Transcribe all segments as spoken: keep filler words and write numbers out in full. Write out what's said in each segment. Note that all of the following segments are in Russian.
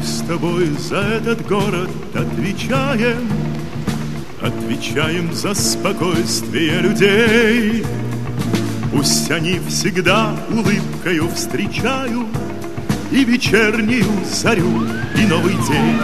Мы с тобой за этот город отвечаем, отвечаем за спокойствие людей. Пусть они всегда улыбкою встречают и вечернюю зарю, и новый день.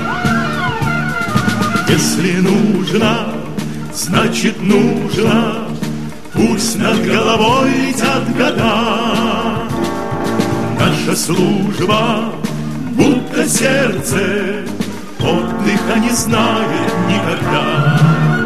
Если нужно, значит нужно, пусть над головой летят года. Наша служба, будто сердце, отдыха не знает никогда.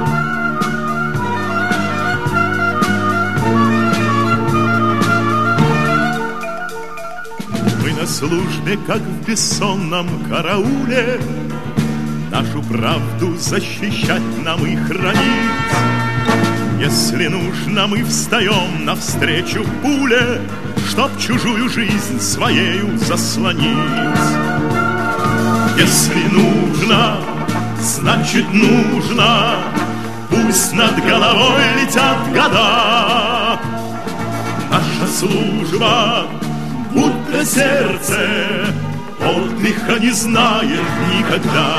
Мы на службе, как в бессонном карауле, нашу правду защищать нам и хранить. Если нужно, мы встаем навстречу пуле, чтоб чужую жизнь своею заслонить. Если нужно, значит нужно, пусть над головой летят года. Наша служба, будто сердце, отдыха не знает никогда.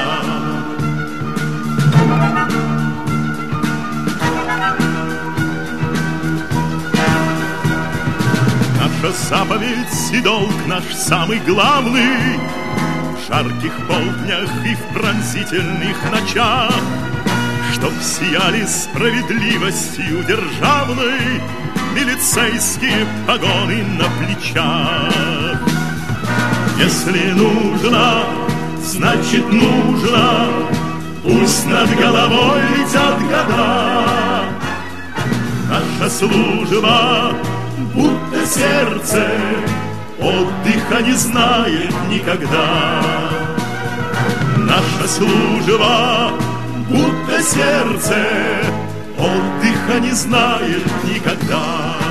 Наша заповедь и долг наш самый главный в жарких полднях и в пронзительных ночах, чтоб сияли справедливостью державной милицейские погоны на плечах. Если нужно, значит нужно, пусть над головой летят года. Наша служба, будто сердце, отдыха не знает никогда. Наша служба, будто сердце, отдыха не знает никогда.